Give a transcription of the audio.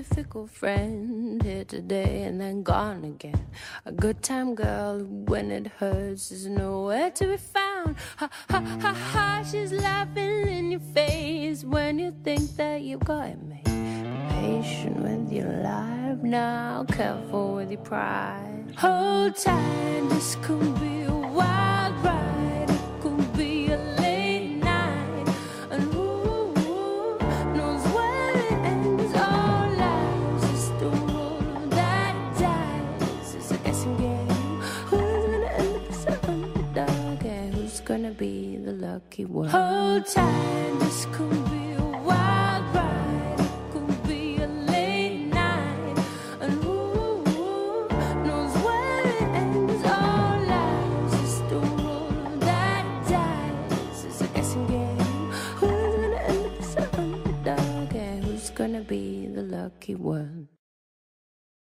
fickle friend, here today and then gone again. A good time girl when it hurts is nowhere to be found. Ha ha ha ha, she's laughing in your face when you think that you've got it made. Be patient with your life now, careful with your pride. Hold tight, this could be a wild ride. It could be a late night, and who knows where it ends. All lives is the roll that dies. It's a guessing game. Who's gonna end up as an underdog, and who's gonna be the lucky one? Hold tight, this could be a wild ride. It could be a late night, and who knows where it ends. All lives is the roll that dies. It's a guessing game. Who's gonna end up as an underdog, and who's gonna be the lucky one?